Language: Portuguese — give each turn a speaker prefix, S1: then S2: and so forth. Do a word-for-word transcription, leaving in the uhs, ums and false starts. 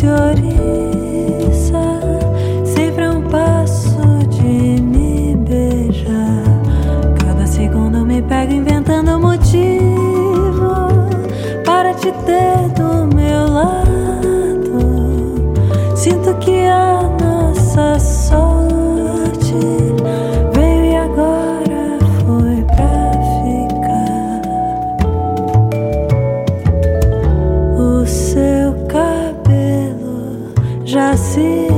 S1: se oriça, sempre a um passo de me beijar. Cada segundo eu me pego inventando motivo para te ter do meu lado. Sinto que a nossa sorte veio e agora foi pra ficar. O seu cabelo já se